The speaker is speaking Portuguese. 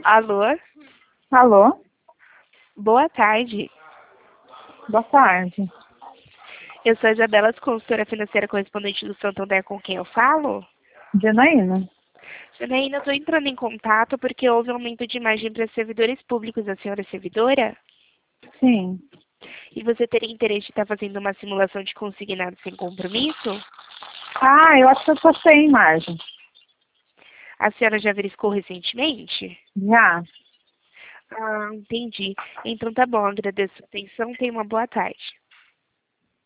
Alô? Alô? Boa tarde. Boa tarde. Eu sou a Isabela, consultora financeira correspondente do Santander, com quem eu falo? Janaína? Janaína, eu estou entrando em contato porque houve um aumento de imagem para servidores públicos. A senhora é servidora? Sim. E você teria interesse de estar fazendo uma simulação de consignado sem compromisso? Ah, eu acho que eu postei a imagem. A senhora já verificou recentemente? Já. Ah, entendi. Então tá bom, agradeço a atenção. Tenha uma boa tarde.